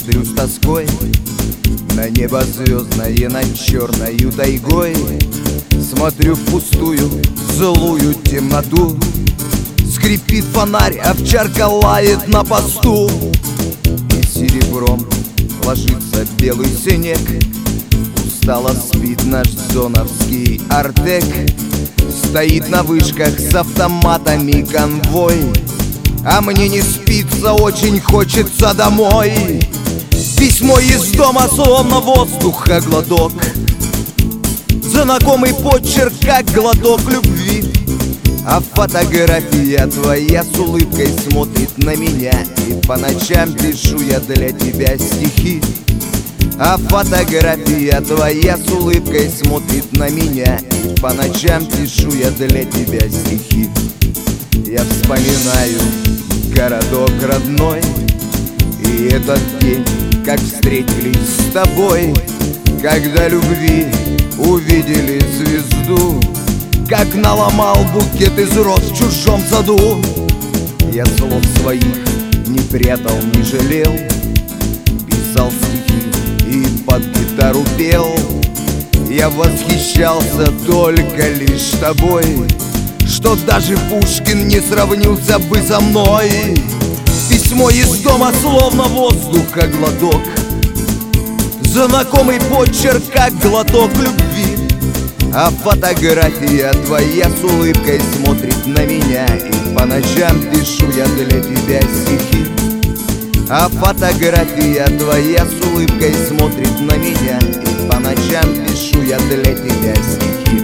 смотрю с тоской на небо звездное над черною тайгой. Смотрю в пустую, злую темноту. Скрипит фонарь, овчарка лает на посту. И серебром ложится белый снег. Устало спит наш зоновский артек. Стоит на вышках с автоматами конвой. А мне не спится, очень хочется домой. Письмо из дома, словно воздуха глоток. Знакомый почерк, как глоток любви. А фотография твоя с улыбкой смотрит на меня. И по ночам пишу я для тебя стихи. А фотография твоя с улыбкой смотрит на меня. И по ночам пишу я для тебя стихи. Я вспоминаю городок родной и этот день, как встретились с тобой, когда любви увидели звезду, как наломал букет из роз в чужом саду. Я слов своих не прятал, не жалел, писал стихи и под гитару пел. Я восхищался только лишь тобой, что даже Пушкин не сравнился бы со мной. Письмо из дома, словно воздуха глоток. Знакомый почерк, как глоток любви. А фотография твоя с улыбкой смотрит на меня. И по ночам пишу я для тебя стихи. А фотография твоя с улыбкой смотрит на меня. И по ночам пишу я для тебя стихи.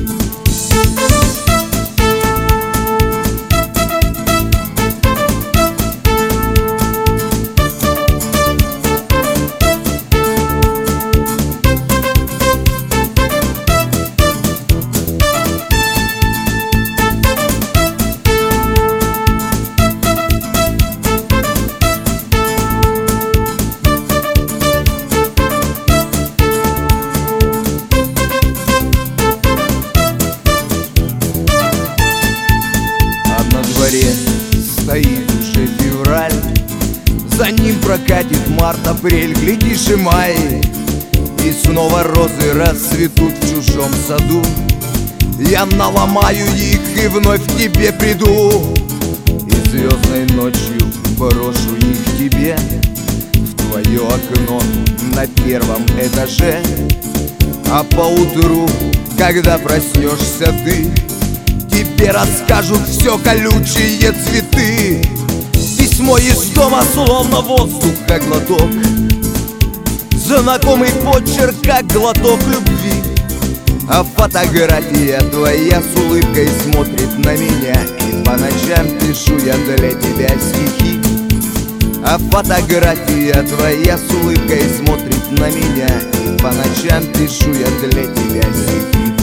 Стоит уже февраль, за ним прокатит март-апрель, глядишь и май. И снова розы расцветут в чужом саду. Я наломаю их и вновь к тебе приду. И звездной ночью брошу их тебе в твое окно на первом этаже. А поутру, когда проснешься ты, тебе расскажут все колючие цветы. Письмо из дома, словно воздуха глоток. Знакомый почерк, как глоток любви. А фотография твоя с улыбкой смотрит на меня. И по ночам пишу я для тебя стихи. А фотография твоя с улыбкой смотрит на меня. И по ночам пишу я для тебя стихи.